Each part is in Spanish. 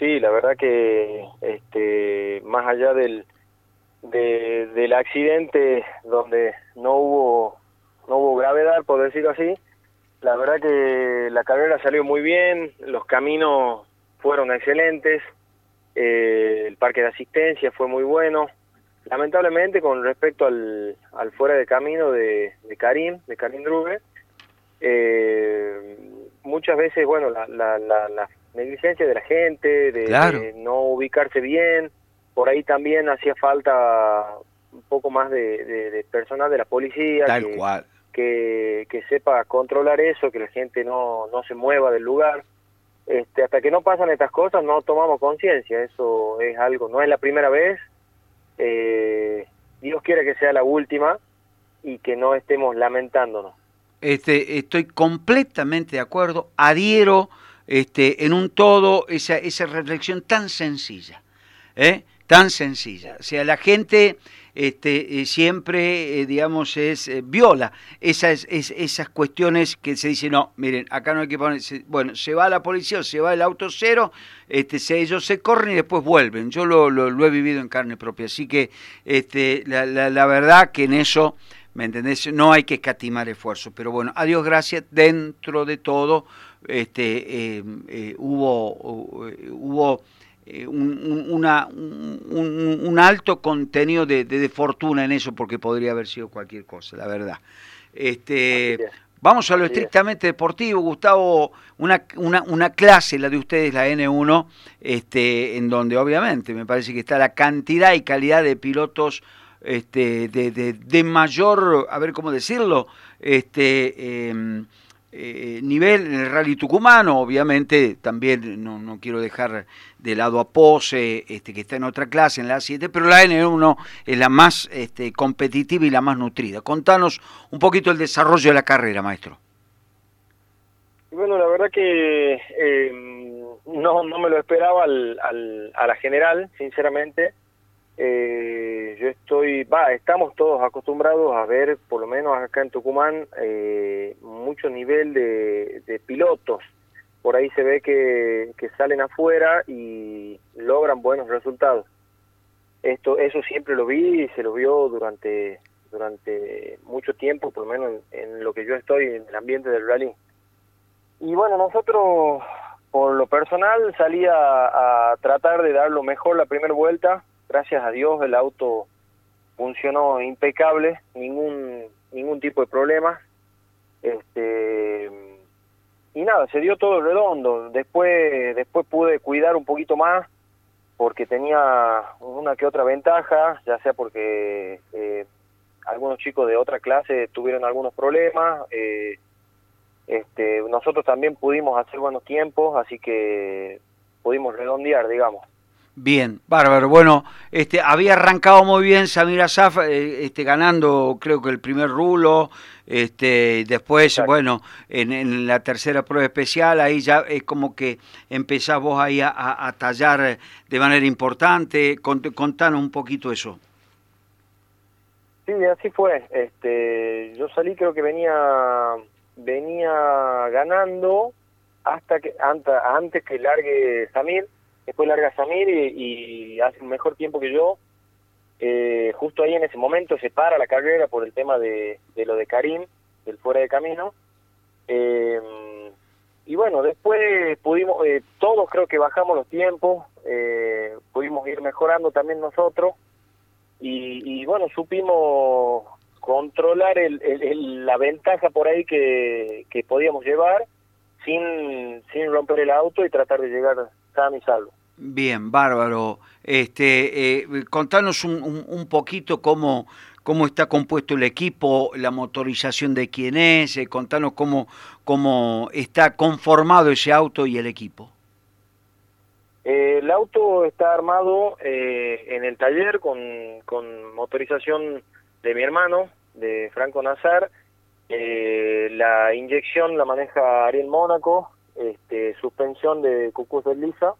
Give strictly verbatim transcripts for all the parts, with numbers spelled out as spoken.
Sí, la verdad que este, más allá del, de, del accidente donde no hubo, no hubo gravedad, por decirlo así, la verdad que la carrera salió muy bien, los caminos fueron excelentes, eh, el parque de asistencia fue muy bueno. Lamentablemente, con respecto al, al fuera de camino de, de Karim, de Karim Druge, eh, muchas veces, bueno, la, la, la, la negligencia de la gente, de, Claro, de no ubicarse bien, por ahí también hacía falta un poco más de, de, de personal de la policía tal que, cual. que, que sepa controlar eso, que la gente no, no se mueva del lugar. Este, hasta que no pasan estas cosas no tomamos conciencia, eso es algo, no es la primera vez, eh, Dios quiere que sea la última y que no estemos lamentándonos. Este, estoy completamente de acuerdo, adhiero este, en un todo esa, esa reflexión tan sencilla, ¿eh? Tan sencilla. O sea, la gente este, eh, siempre, eh, digamos, es eh, viola esas, es, esas cuestiones que se dicen, no, miren, acá no hay que poner, se, bueno, se va la policía o se va el auto cero, este, se, ellos se corren y después vuelven. Yo lo, lo, lo he vivido en carne propia, así que este, la, la, la verdad que en eso... ¿Me entendés? No hay que escatimar esfuerzos, pero bueno, a Dios gracias, dentro de todo este, eh, eh, hubo, uh, hubo eh, un, un, una, un, un, alto contenido de, de, de fortuna en eso, porque podría haber sido cualquier cosa, la verdad. Así Este, es, vamos a lo así es. estrictamente deportivo, Gustavo, una, una, una clase, la de ustedes, la N uno, este, en donde obviamente me parece que está la cantidad y calidad de pilotos este, de, de, de mayor, a ver cómo decirlo, este, eh, eh, nivel en el Rally Tucumano, obviamente también no, no quiero dejar de lado a Pose, este, que está en otra clase, en la A siete, pero la N uno es la más este, competitiva y la más nutrida. Contanos un poquito el desarrollo de la carrera, maestro. Y bueno, la verdad que eh, no, no me lo esperaba al, al, a la general, sinceramente. Eh, yo estoy, va, estamos todos acostumbrados a ver, por lo menos acá en Tucumán, eh, mucho nivel de, de pilotos. Por ahí se ve que, que salen afuera y logran buenos resultados. Esto, eso siempre lo vi y se lo vio durante, durante mucho tiempo, por lo menos en, en lo que yo estoy, en el ambiente del rally. Y bueno, nosotros, por lo personal, salí a, a tratar de dar lo mejor la primera vuelta. Gracias a Dios el auto funcionó impecable, ningún ningún tipo de problema. Este, y nada, se dio todo redondo. Después después pude cuidar un poquito más porque tenía una que otra ventaja, ya sea porque eh, algunos chicos de otra clase tuvieron algunos problemas. Eh, este, nosotros también pudimos hacer buenos tiempos, así que pudimos redondear, digamos. Bien, bárbaro. Bueno, este, había arrancado muy bien Samir Asaf, eh, este, ganando creo que el primer rulo, este, después, Exacto. bueno, en, en la tercera prueba especial, ahí ya es como que empezás vos ahí a, a, a tallar de manera importante. Cont, contanos un poquito eso. Sí, así fue. Este, yo salí, creo que venía venía ganando hasta que antes, antes que largue Samir, después larga Samir y, y hace un mejor tiempo que yo. Eh, justo ahí en ese momento se para la carrera por el tema de, de lo de Karim, del fuera de camino. Eh, y bueno, después pudimos, eh, todos creo que bajamos los tiempos, eh, pudimos ir mejorando también nosotros. Y, y bueno, supimos controlar el, el, el, la ventaja por ahí que, que podíamos llevar sin, sin romper el auto y tratar de llegar sano y salvo. Bien, bárbaro. Este, eh, contanos un, un, un poquito cómo, cómo está compuesto el equipo, la motorización de quién es, eh, contanos cómo, cómo está conformado ese auto y el equipo. Eh, el auto está armado eh, en el taller con, con motorización de mi hermano, de Franco Nazar. Eh, la inyección la maneja Ariel Mónaco, este, suspensión de Cucuz del Lisa.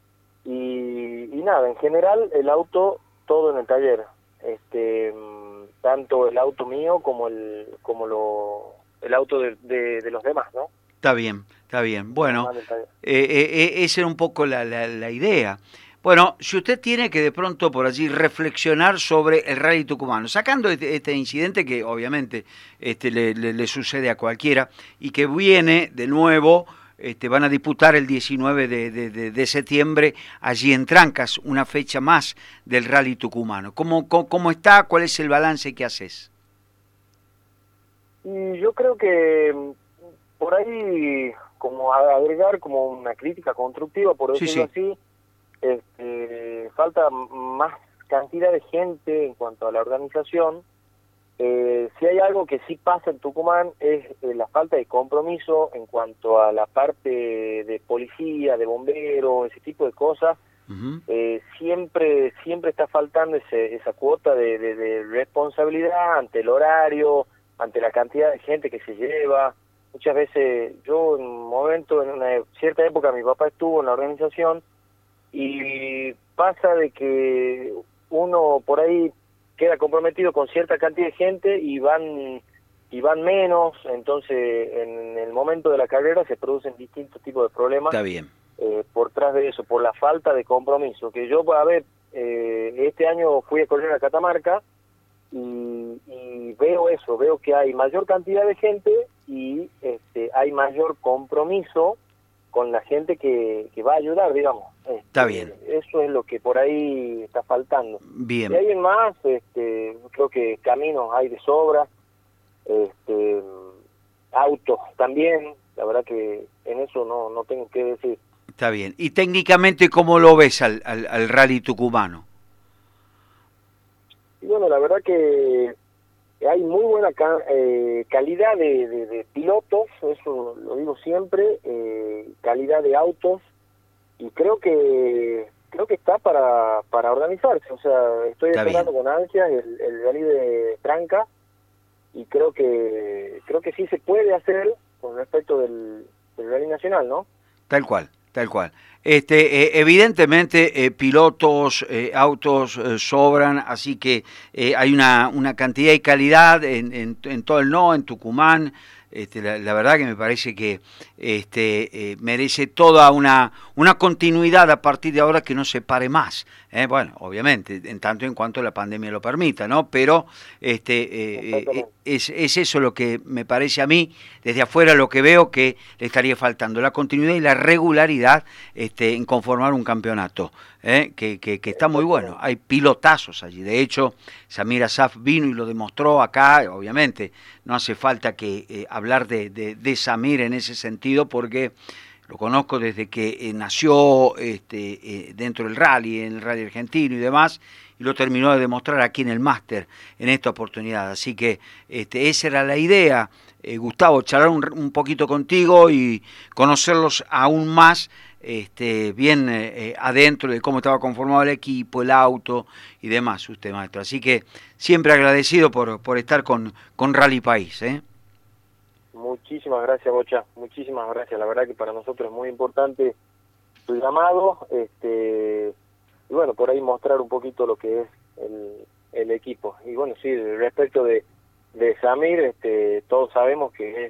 Y, y nada, en general el auto todo en el taller, este, tanto el auto mío como el como lo el auto de, de, de los demás, ¿no? Está bien. Está bien, bueno, eh, eh, esa era un poco la, la, la idea. Bueno, si usted tiene que de pronto por allí reflexionar sobre el Rally Tucumano, sacando este, este incidente que obviamente este, le, le, le sucede a cualquiera y que viene de nuevo, este, van a disputar el diecinueve de, de, de, de septiembre allí en Trancas, una fecha más del Rally Tucumano. ¿Cómo, cómo, cómo está? ¿Cuál es el balance que haces? Y yo creo que por ahí, como agregar como una crítica constructiva, por decirlo sí, sí. así, este, falta más cantidad de gente en cuanto a la organización. Eh, si hay algo que sí pasa en Tucumán es eh, la falta de compromiso en cuanto a la parte de policía, de bomberos, ese tipo de cosas. Uh-huh. eh, siempre siempre está faltando ese, esa cuota de, de, de responsabilidad ante el horario, ante la cantidad de gente que se lleva. Muchas veces, yo en un momento, en una cierta época, mi papá estuvo en la organización y pasa de que uno por ahí queda comprometido con cierta cantidad de gente y van y van menos, entonces en el momento de la carrera se producen distintos tipos de problemas. Está bien. Eh, por tras de eso, por la falta de compromiso, que yo, a ver, eh, este año fui a correr a Catamarca y, y veo eso, veo que hay mayor cantidad de gente y este, hay mayor compromiso con la gente que, que va a ayudar, digamos. Este, está bien. Eso es lo que por ahí está faltando. Bien. Y hay en más, este, creo que caminos hay de sobra, este, autos también, la verdad que en eso no, no tengo que decir. Está bien. ¿Y técnicamente cómo lo ves al, al, al Rally Tucumano? Y bueno, la verdad que hay muy buena ca eh, calidad de, de, de pilotos, eso lo digo siempre, eh, calidad de autos, y creo que creo que está para para organizarse. O sea, estoy está esperando bien. con ansias el, el Rally de Tranca, y creo que creo que sí se puede hacer con respecto del, del Rally Nacional, ¿no? Tal cual. Tal cual. Este, eh, evidentemente, eh, pilotos, eh, autos eh, sobran, así que eh, hay una, una cantidad y calidad en, en, en todo el N O, en Tucumán. Este, la, la verdad que me parece que este, eh, merece toda una, una continuidad a partir de ahora que no se pare más. ¿eh? Bueno, obviamente, en tanto en cuanto la pandemia lo permita, ¿no? Pero este, eh, eh, es, es eso lo que me parece a mí, desde afuera lo que veo que le estaría faltando, la continuidad y la regularidad este, en conformar un campeonato. ¿eh? Que, que, que está muy bueno, hay pilotazos allí, de hecho Samir Asaf vino y lo demostró acá, obviamente no hace falta que eh, hablar de, de, de Samir en ese sentido porque lo conozco desde que eh, nació este, eh, dentro del rally, en el rally argentino y demás, y lo terminó de demostrar aquí en el máster en esta oportunidad, así que este, esa era la idea, eh, Gustavo, charlar un, un poquito contigo y conocerlos aún más, Este, bien eh, adentro de cómo estaba conformado el equipo, el auto y demás, usted maestro. Así que siempre agradecido por, por estar con, con Rally País. ¿eh? Muchísimas gracias, Bocha, muchísimas gracias. La verdad que para nosotros es muy importante tu llamado, este, y bueno, por ahí mostrar un poquito lo que es el, el equipo. Y bueno, sí, respecto de, de Samir, este, todos sabemos que es...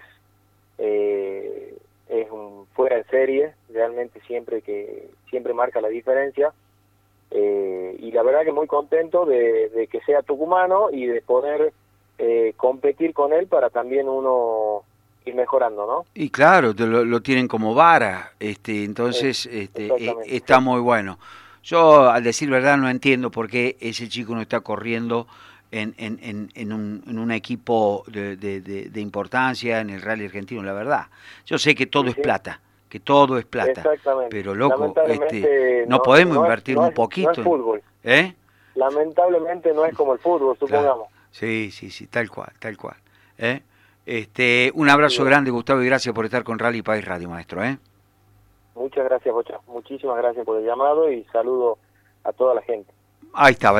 Eh, es un fuera de serie, realmente siempre que siempre marca la diferencia, eh, y la verdad que muy contento de, de que sea tucumano y de poder eh, competir con él para también uno ir mejorando, ¿no? Y claro, lo, lo tienen como vara, este, entonces este, eh, está muy bueno. Yo, al decir verdad, no entiendo por qué ese chico no está corriendo En, en, en, en, un, en un equipo de, de, de, de importancia en el rally argentino, la verdad. Yo sé que todo sí, es plata, que todo es plata, pero loco, este, no, no podemos no invertir es, no un poquito. No es fútbol. ¿Eh? Lamentablemente no es como el fútbol, supongamos. Claro. Sí, sí, sí, tal cual, tal cual. ¿Eh? Este, un abrazo sí, grande, Gustavo, y gracias por estar con Rally País Radio, maestro. ¿eh? Muchas gracias, Bocha. Muchísimas gracias por el llamado y saludo a toda la gente. Ahí estaba.